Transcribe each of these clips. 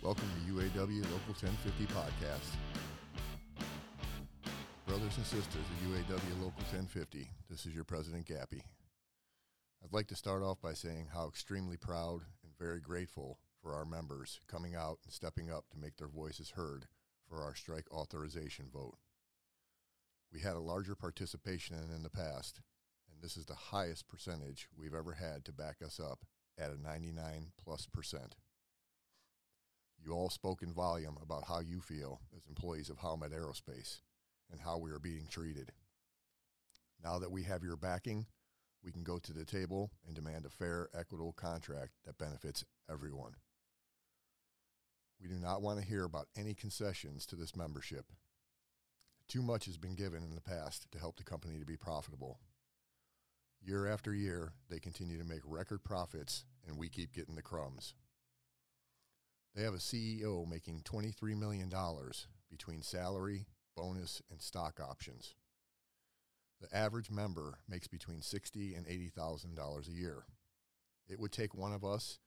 Welcome to UAW Local 1050 Podcast. Brothers and sisters of UAW Local 1050, this is your President Gappy. I'd like to start off by saying how extremely proud and very grateful for our members coming out and stepping up to make their voices heard for our strike authorization vote. We had a larger participation than in the past, and this is the highest percentage we've ever had to back us up at a 99+%. You all spoke in volume about how you feel as employees of Howmet Aerospace and how we are being treated. Now that we have your backing, we can go to the table and demand a fair, equitable contract that benefits everyone. We do not want to hear about any concessions to this membership. Too much has been given in the past to help the company to be profitable. Year after year, they continue to make record profits, and we keep getting the crumbs. They have a CEO making $23 million between salary, bonus, and stock options. The average member makes between $60,000 and $80,000 a year. It would take one of us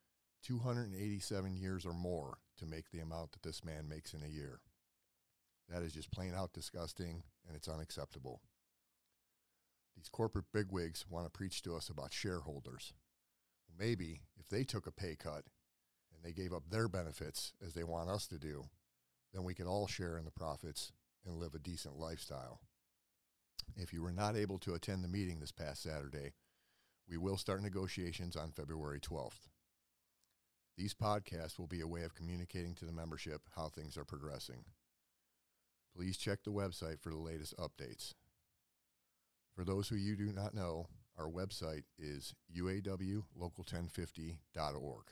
287 years or more to make the amount that this man makes in a year. That is just plain out disgusting, and it's unacceptable. These corporate bigwigs want to preach to us about shareholders. Well, maybe if they took a pay cut and they gave up their benefits as they want us to do, then we could all share in the profits and live a decent lifestyle. If you were not able to attend the meeting this past Saturday, we will start negotiations on February 12th. These podcasts will be a way of communicating to the membership how things are progressing. Please check the website for the latest updates. For those who you do not know, our website is uawlocal1050.org.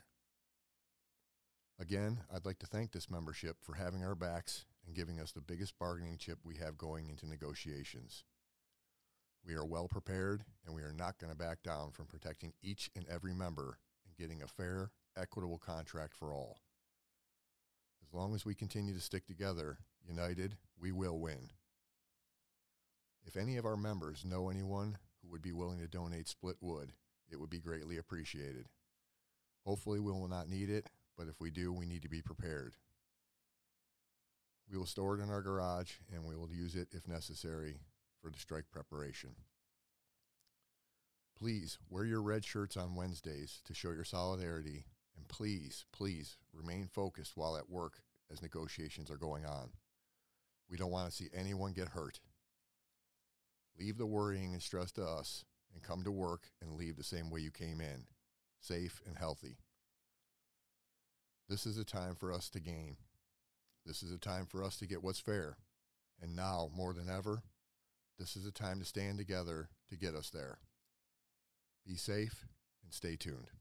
Again, I'd like to thank this membership for having our backs and giving us the biggest bargaining chip we have going into negotiations. We are well prepared, and we are not going to back down from protecting each and every member and getting a fair, equitable contract for all. As long as we continue to stick together, united, we will win. If any of our members know anyone who would be willing to donate split wood, it would be greatly appreciated. Hopefully we will not need it, but if we do, we need to be prepared. We will store it in our garage, and we will use it if necessary for the strike preparation. Please wear your red shirts on Wednesdays to show your solidarity, and please, please remain focused while at work as negotiations are going on. We don't want to see anyone get hurt. Leave the worrying and stress to us, and come to work and leave the same way you came in, safe and healthy. This is a time for us to gain. This is a time for us to get what's fair. And now, more than ever, this is a time to stand together to get us there. Be safe and stay tuned.